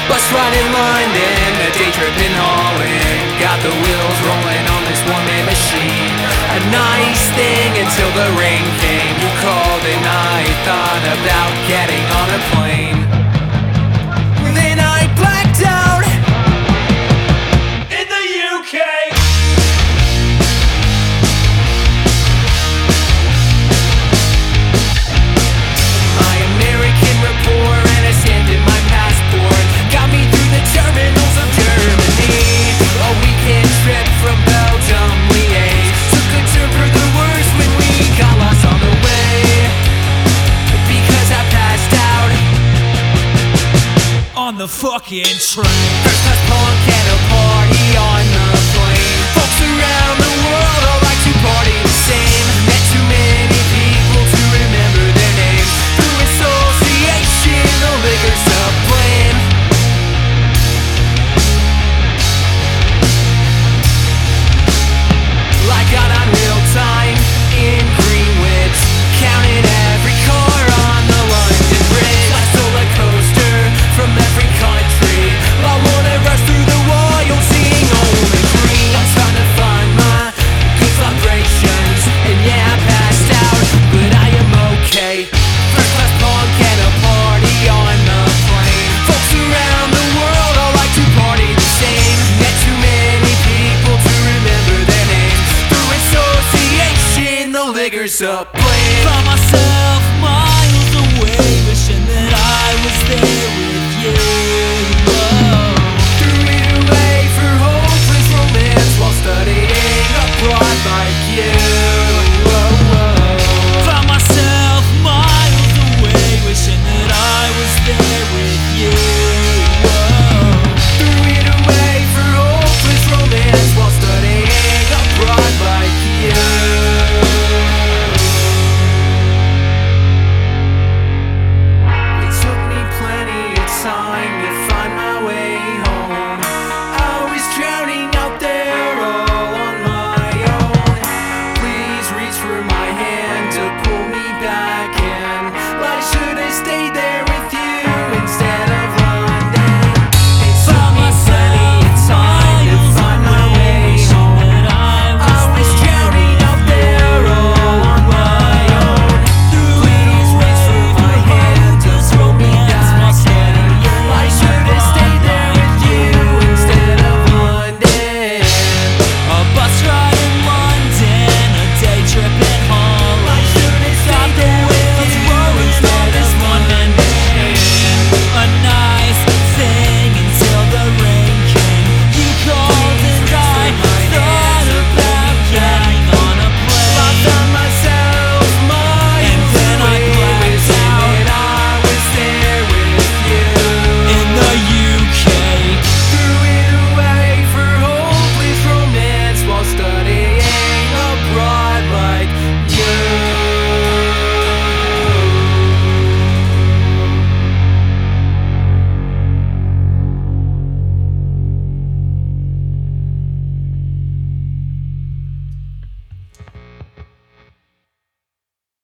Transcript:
Bus ride in London, a day trip in Holland. Got the wheels rolling on this one-man machine. A nice thing until the rain came. You called and I thought about getting on a plane. Then I blacked out in the UK. My American rapport and a stamp in my passport got me through the terminals of Germany. A weekend trip from Belgium, Liège. Took a turn for the worse when we got lost on the way, because I passed out on the fucking train. First class punk and a party on the plane. Folks around the world all like to party the same. Met too many people to remember their names. Through association, the liquor's to blame. I got on real time in Greenwich, counted every car on the London Bridge. I stole a coaster from every country. I wanna rush through the wild, seeing only green. I'm trying to find my good vibrations, and yeah, I passed out, but I am okay. First class punk and a party on the plane. Folks around the world all like to party the same. Met too many people to remember their names. Through association, the liquor's up.